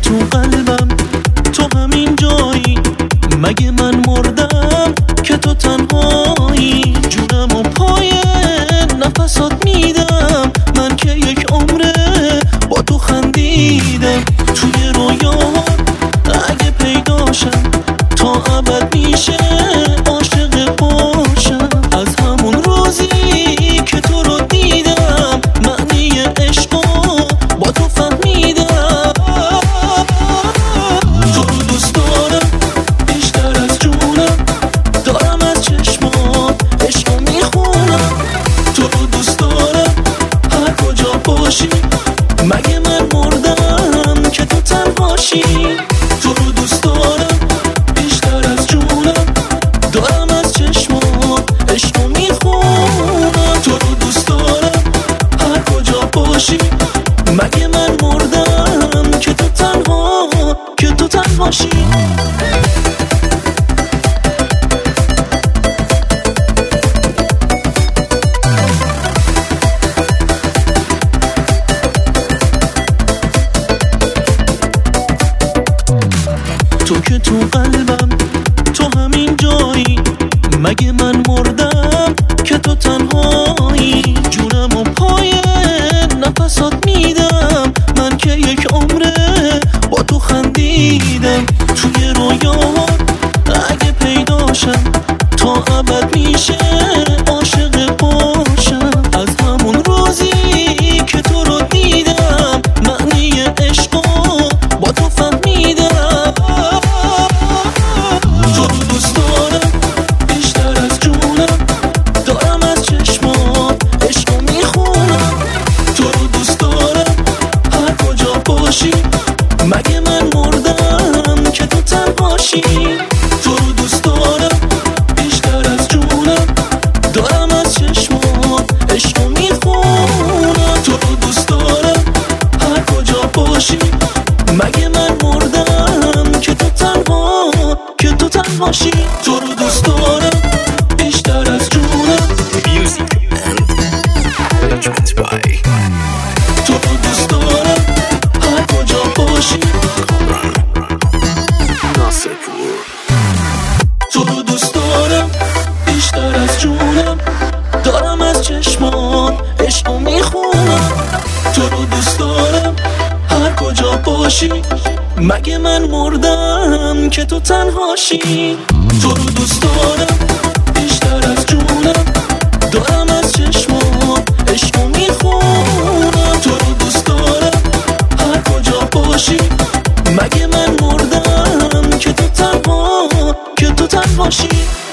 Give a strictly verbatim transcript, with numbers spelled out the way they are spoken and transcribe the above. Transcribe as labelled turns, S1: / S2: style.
S1: تو قلبم تو همین جایی، مگه من مردم که تو تنهایی. جونم و پای نفسات میدم، من که یک عمره با تو خندیدم. توی رویاهات اگه پیداشم تا ابد میشه عاشق باشم. از همون روزی که تو رو دیدم معنی عشقو با تو فهمیدم. تو رو دوست دارم بیشتر از جونم، دارم از چشمات عشقو میخونم. تو رو دوست دارم هر کجا باشی، مگه من مردم که تو تنهاشی. تو رو دوست دارم بیشتر از جونم، دارم از چشمات عشقو میخونم. تو رو دوست دارم هر کجا باشی، مگه من مردم که تو تنها که تو تنهاشی. تو که تو قلبم تو همین جایی، مگه من مردم که تو تنهایی. جونم و پای نفسات میدم، من که یک عمره با تو خندیدم. توی رویاهات اگه پیداشم تا ابد میشه عاشق باشم. از همون روزی که تو رو دیدم معنی عشقو با تو فهمیدم. تو رو دوست دارم بیشتر از جونم، دارم از چشمات عشقو میخونم. تو رو دوست دارم هر کجا باشی، مگه من مردم که تو تنهاشی. تو رو دوست دارم بیشتر از جونم، دارم از چشمات عشقو میخونم. تو رو دوست دارم هر کجا باشی، مگه من مردم که تو تنها که تو تنهاشی. تو رو دوست دارم بیشتر از جونم.
S2: Music and arrangement by
S1: تو رو دوست دارم هر کجا باشی،
S2: Nasipur.
S1: تو رو دوست دارم بیشتر از جونم، دارم از چشمات عشقو میخونم. تو رو دوست دارم هر کجا باشی، مگه من مردم که تو تنهاشی. تو رو دوست دارم بیشتر از جونم، دارم از چشمات عشقو میخونم. تو رو دوست دارم هر کجا باشی، مگه من مردم که تو تنها که تو تنهاشی.